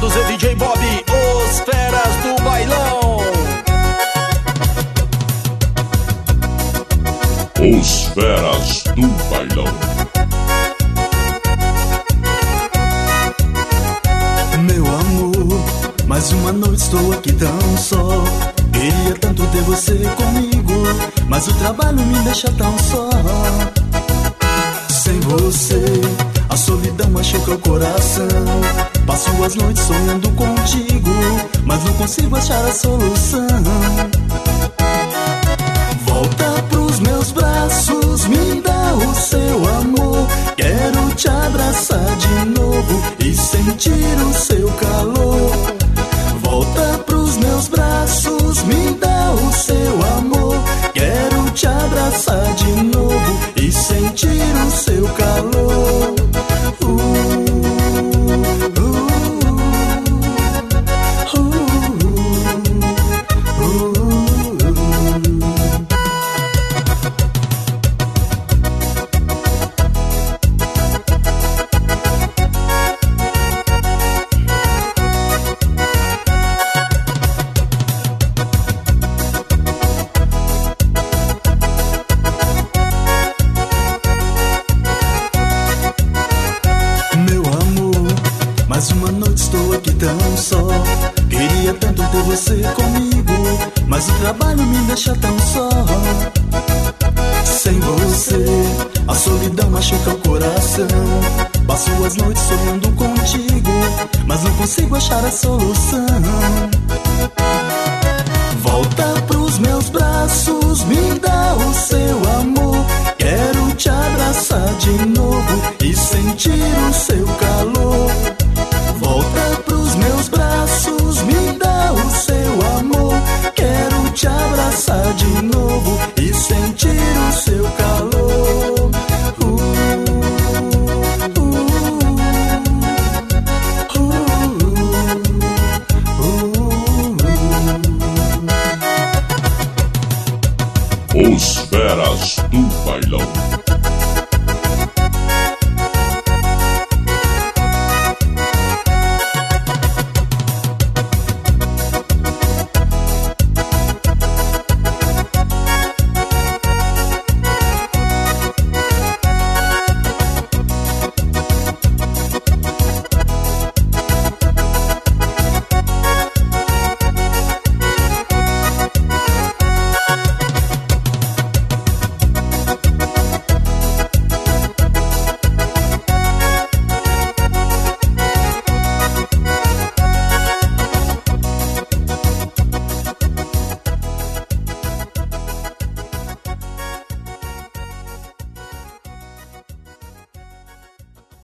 Teclados e DJ Bob, os feras do bailão. Os feras do bailão. Meu amor, mais uma noite estou aqui tão só. Queria tanto ter você comigo, mas o trabalho me deixa tão só. Sem você, a solidão machuca o coração. Passo as noites sonhando contigo, mas não consigo achar a solução. Volta pros meus braços, me dá o seu amor. Quero te abraçar de novo e sentir o seu calor. Volta pros meus braços, me dá o seu amor. Quero te abraçar de novo e sentir o seu calor. Mais uma noite estou aqui tão só. Queria tanto ter você comigo, mas o trabalho me deixa tão só. Sem você, a solidão machuca o coração. Passo as noites sonhando contigo, mas não consigo achar a solução. Volta pros meus braços, me dá o seu amor. Quero te abraçar de novo e sentir o seu calor. Volta pros meus braços, me dá o seu amor. Quero te abraçar de novo e sentir o seu calor. Os feras do bailão.